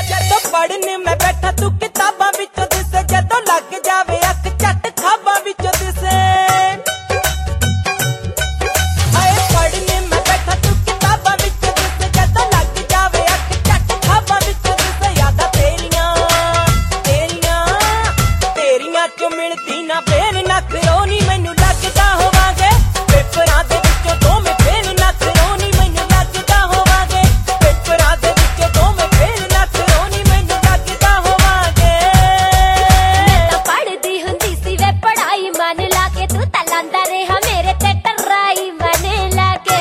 पढ़ने मैं बैठा तू किताबां विचों दिसे जदों लग जावे अख झट खाबां विचों दिसे हाय पढ़ने मैं बैठा तू किताबां विचों दिसे जदों लग जावे अख झट खाबां विचों दिसे यादां तेरियां तेरियां तेरियां चों मिलदी ना फेर नखरो नी मैनू लगदा होवांगे पेपरां दे विचों दोवें फेल नखरो नी मैनू लगदा होवांगे पेपरां दे विचों दोवें फेल नखरो नी मैनू लगदा होवांगे मैं तां पढ़दी हुंदी सी वे पढ़ाई मन ला के तू तां लांदा रेहा मेरे ते टर्राई मन ला के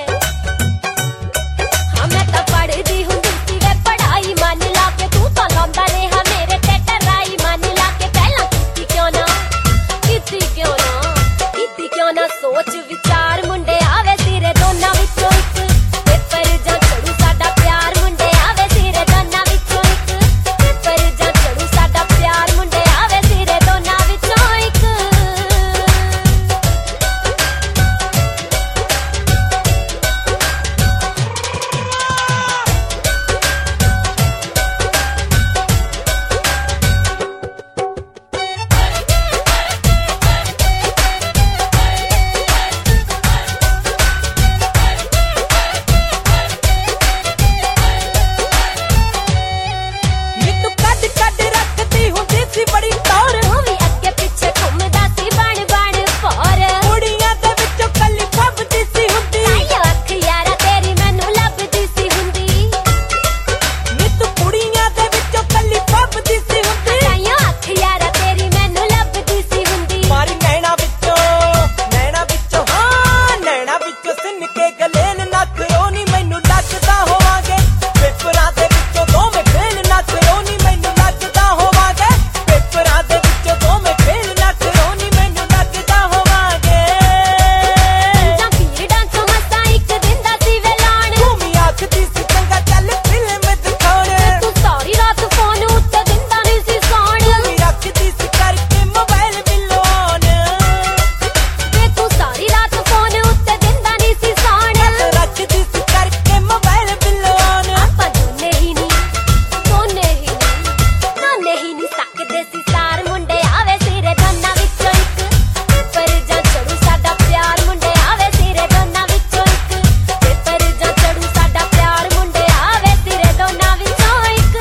हाँ मैं तां पढ़दी हुंदी सी वे पढ़ाई मन ला के तू तां लांदा रेहा मेरे ते टर्राई मन ला के पहला कीती क्यों ना सोच विचार मुंडे आवे सिरे दोनां विचों इक पेपर जां चढ़ू साडा प्यार मुंडे आवे सिरे दोनां विचों इक पेपर जां चढ़ू साडा प्यार मुंडे आवे सिरे दोनां विचों इक नी तू कद कद रखदी हुंदी सी बड़ी टौर तू भी अगे पिछे घुमदा सी बण बण भौर कुड़ियां दे विचों कल्ली फबदी सी हुंदी ताइयों अख यारा तेरी मैनू लभदी सी हुंदी नी तू कुड़ियां दे विचों कल्ली फबदी सी हुंदी ताइयों अख यारा तेरी मैनू लभदी सी हुंदी मारी नैना विचों हाँ नैना विचों सिन के गलेन नखरो नी मैनू लगदा होवांगे पेपरां दे विचों दोवें फेल नखरो नी मैनू लगदा होवांगे पेपरां दे विचों दोवें फेल नखरो नी मैनू लगदा होवांगे जां पीरडां चों मसां इक दिन दा सी वे लाण भूमि आखदी सी चंगा चल फिल्म दिखाउण तू सारी रात फोन उत्ते दिंदा नहीं सी सौण भूमि आखदी सी करके मोबाइल बिल्लो ऑन वे तू सारी रात फोन उत्ते दिंदा नहीं सी सौण रखदी सी करके मोबाइल बिल्लो ऑन ਆਪਾਂ ਦੋਨੇ ਹੀ ਨਹੀਂ ਸਕਦੇ ਸੀ ਸਾਰ ਮੁੰਡੇ ਆਵੇ ਸਿਰੇ ਦੋਨਾਂ ਵਿੱਚੋਂ ਇੱਕ ਪੇਪਰ ਜਾਂ ਚੜੂ ਸਾਡਾ ਪਿਆਰ ਮੁੰਡੇ ਆਵੇ ਸਿਰੇ ਦੋਨਾਂ ਵਿੱਚੋਂ ਇੱਕ ਪੇਪਰ ਜਾਂ ਚੜੂ ਸਾਡਾ ਪਿਆਰ ਮੁੰਡੇ ਆਵੇ ਸਿਰੇ ਦੋਨਾਂ ਵਿੱਚੋਂ ਇੱਕ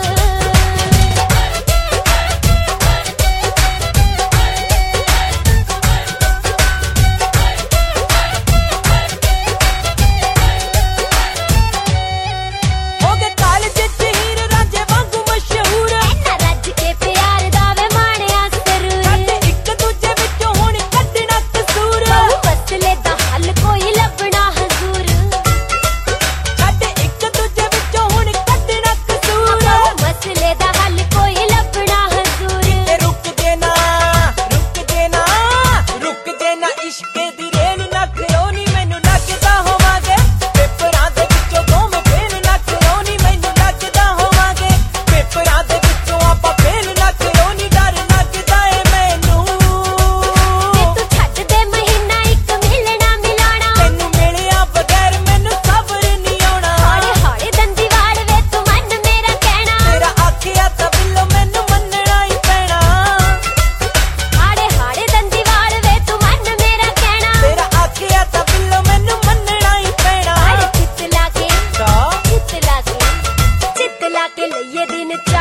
ਹੋ ਗਏ ਕਾਲਜ ਚ ਹੀਰ ਰਾਂਝੇ ਵਾਂਗੂ ਮਸ਼ਹੂਰ ਐਨਾ ਰੱਜ ਕੇ ਪਿਆਰ ਦਾ ਵੇ ਮਾਣਿਆ ਸਰੂਰ ਸਾਡੇ ਇੱਕ ਦੂਜੇ ਵਿੱਚੋਂ ਹੁਣ ਕੱਢਣਾ ਕਸੂਰ ਬਹੁ ਮਸਲੇ ਦਾ ਹੱਲ ਕੋਈ ਲੱਭਣਾ ਹਜ਼ੂਰ ਸਾਡੇ ਇੱਕ ਦੂਜੇ ਵਿੱਚੋਂ ਹੁਣ ਕੱਢਣਾ ਕਸੂਰ ਬਹੁ ਮਸਲੇ ਦਾ ਹੱਲ ਕੋਈ ਲੱਭਣਾ ਹਜ਼ੂਰ ਤੇ ਰੁਕ ਜੇ ਨਾ ਇਸ਼ਕੇ ਦੀ ਰੇਲ ਨਖਰੋ ਨੀ ਮੈਨੂੰ ਲੱਗਦਾ ਹੋਵਾਂਗੇ ਪੇਪਰਾਂ ਦੇ ਵਿੱਚੋਂ ਦੋਵੇਂ ਫੇਲ ਨਖਰੋ ਨੀ ਮੈਨੂੰ ਲੱਗਦਾ ਹੋਵਾਂਗੇ ਪੇਪਰਾਂ ਦੇ ਵਿੱਚੋਂ ਆਪਾਂ ਫੇਲ ਨਖਰੋ ਨੀ ਡਰ ਲੱਗਦਾ ਏ ਮੈਨੂੰ ਤੇ ਤੂੰ ਛੱਡ ਦੇ ਮਹੀਨਾ ਇੱਕ ਮਿਲਣਾ ਮਿਲਾਣਾ ਤੈਨੂੰ ਮਿਲਿਆ ਬਗੈਰ ਮੈਨੂੰ ਸਬਰ ਨਹੀਂ ਆਉਣਾ ਹੌਲੀ ਹੌਲੀ ਦੰਦੀ ਵਾੜ ਵੇ ਤੂੰ ਮੰਨ ਮੇਰਾ ਕਹਿਣਾ ਤੇਰਾ ਆਖਿਆ ਤਾਂ ਬਿੱਲੋ ਮੈਨੂੰ ਮੰਨਣਾ ਹੀ ਪੈਣਾ ਹਾੜੇ ਹਾੜੇ ਦੰਦੀ ਵਾੜ ਵੇ ਤੂੰ ਮੰਨ ਮੇਰਾ ਕਹਿਣਾ ਤੇਰਾ ਆਖਿਆ ਤਾਂ ਬਿੱਲੋ ਮੈਨੂੰ ਮੰਨਣਾ ਹੀ ਪੈਣਾ ਹਾੜੇ ਚਿੱਤ ਲਾ ਕੇ ਤਾਂ ਚਿੱਤ ਲਾ ਕੇ ਲਈਏ ਦਿਨ